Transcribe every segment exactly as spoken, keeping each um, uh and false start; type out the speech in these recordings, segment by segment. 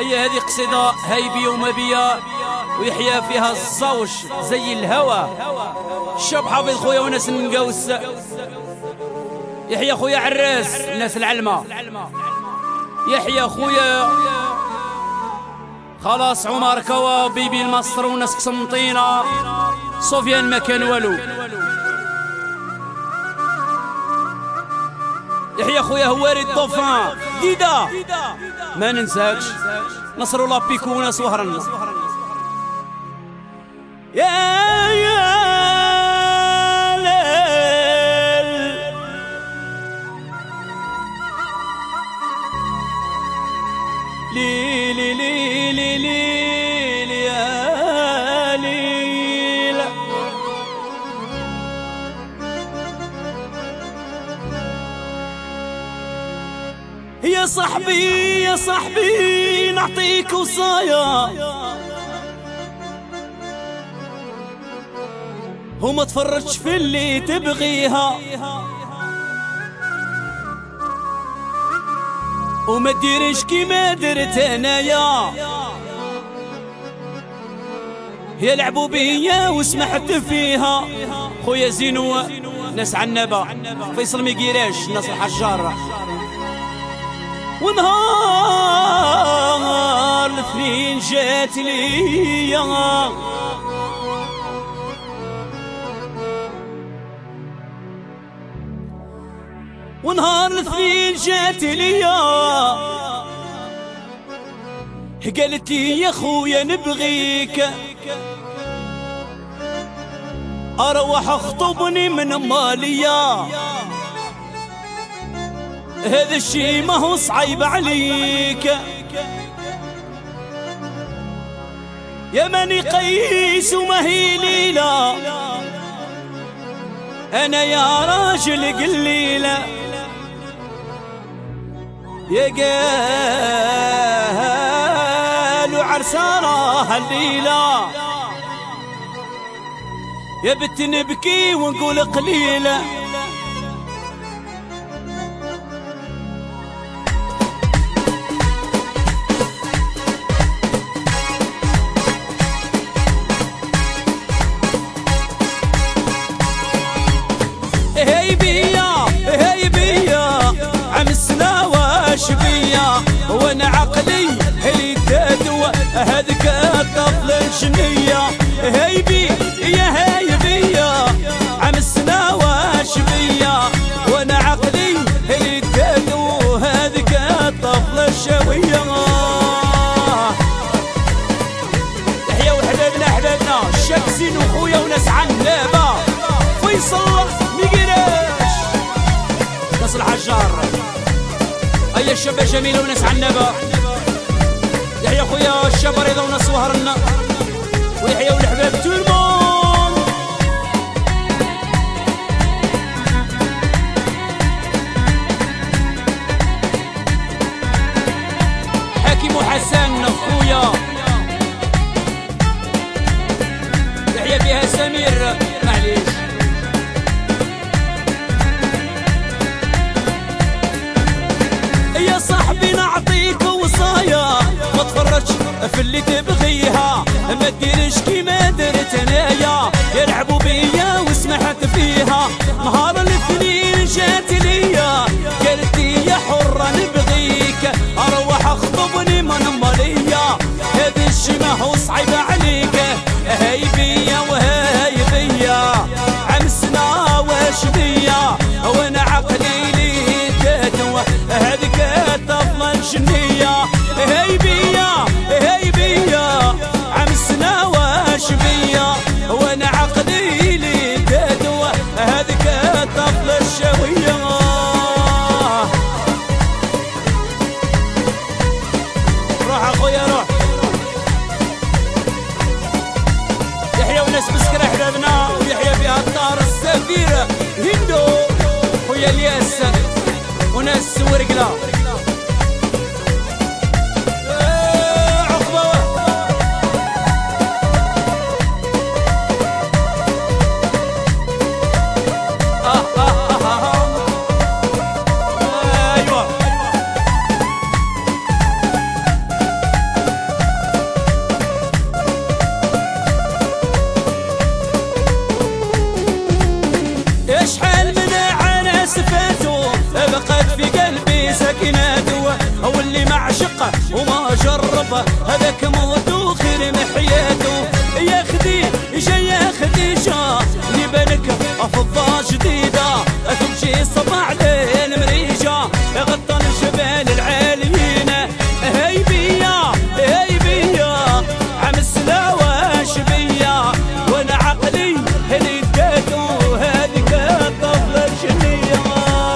هي هذه قصيدة هايبية وما بيا ويحيا فيها الزوج زي الهوى. الشاب حافظ خويا وناس نقاوس، يحيى خويا عراس الناس العلمة، يحيى خويا خلاص عمر كوا بيبي المصر وناس قسنطينة، سفيان ما كان والو، يحيى خويا هواري الطوفان ديدا ما ننساكش، نصر الله بيكو وناس وهرنا. يا يا ليل ليلي ليلي ليلي يا ليل، يا صاحبي يا صاحبي نعطيك وصايا وما تفرجش في اللي تبغيها، وما ديرش كيما درت انايا، يا لعبوا بيا وسمحت فيها. خويا زينو ناس عنبه، فيصل ميقيراش ناس الحجار، ونهار الاثنين جات ليا ونهار الاثنين جات ليا قالت لي يا خويا نبغيك اروح اخطبني من ماليا، هذا الشي ما هو صعيب عليك يا ماني قيس وما هي ليلة، انا يا راجل قليلة يا قالوا عرسانة الليلة، يا بت نبكي ونقول قليلة. هاي بيا هاي بيا عم السنا واش بيا، وانا عقلي اللي تدوى هذيك الطفل الجنية. هاي بي يا هاي بيا عم السنا واش بيا، وانا عقلي اللي تدوى هذيك الطفل الشوية. يحيى وحبابنا حبابنا الشاك زين وخويا وناس عنابة، فيصل ميقيراش ناس الحجار، هيا الشابة جميلة وناس عنابة، يحيى خويا الشابة رضا وناس وهرنا، ويحيى والحباب تولمون. حكيم وحسن خويا، يحيى فيها سمير معليش، يا صاحبي نعطيك وصايا ما تفرجش في اللي تبغيها، ما ديرش كيما درت انايا، يلعبوا بيا وسمحت فيها. نهار الاثنين جات ليا قالت لي يا حرة نبغيك اروح اخطبني من ماليا، هذا الشي ما هو صعيب عليك. هاي بيا وهاي بيا عم سنا واش بيا، وانا عقلي لي تدوى هذيك الطفلة الجنية. هاي بيا هاي بيا عم سنا واش بيا، وانا عقلي لي تدوى هذيك الطفلة الشوية. روح اخويا روح، يحيى وناس مسكرة حبابنا، ويحيى فيها الدار السفير هندو خويا الياس وناس ورقلة. عشقه وما جربه هذاك موت خير محياته. يا خديجة يا خديجة نبالك أفضى جديدة تمشي صباح ليل مريجة غطى الجبال العاليين. هاي بيا هاي بيا عم السلاوة شبية وانا عقلي اللي اديته هذيك الطفلة الجنية.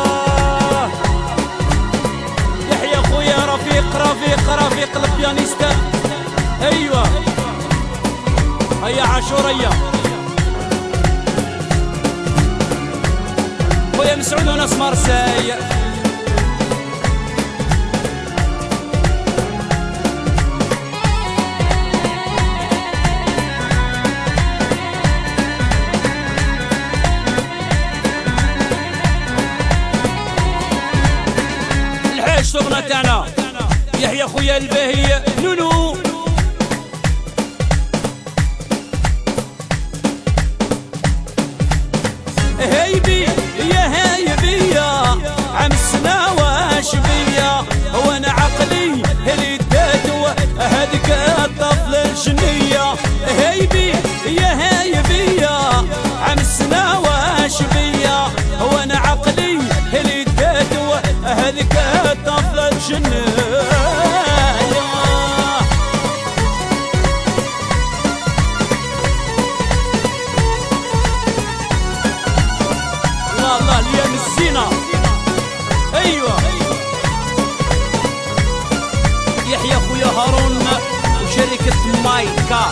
يحيى خويا رفيق رفيق رفيق البيانيستا. ايوه هيا عاشورية خويا مسعود وناس مرساي. الحاج شغلنا تاعنا يحيى خويا الباهي نونو. هاي بي يا هاي بيا عم السناوة شبية وانا عقلي اللي اديته هذيك الطفلة الجنية. هاي بي يا هاي بيا عم السناوة شبية وانا عقلي اللي اديته هذيك الطفلة الجنية. الله اليوم الزينة. ايوه يحيى خويا هارون وشركة مايكا.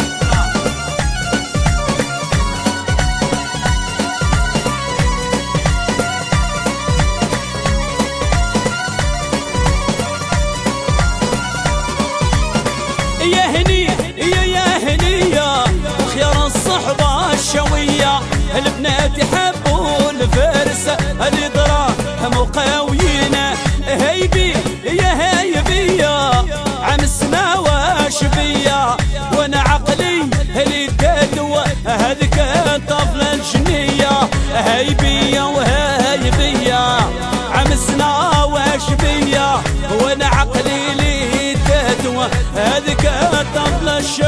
يا هني يا يا هنية وخيار الصحبة الشوية البنات يحبوا الفارس اللي دراهم وقاويين. هاي بي يا هاي بيا عم السماوة شبية وانا عقلي اللي اديته هذيك الطفلة الجنية. هاي بيا وهاي بيا عم السماوة شبية وانا عقلي اللي اديته هذيك الطفلة الجنية.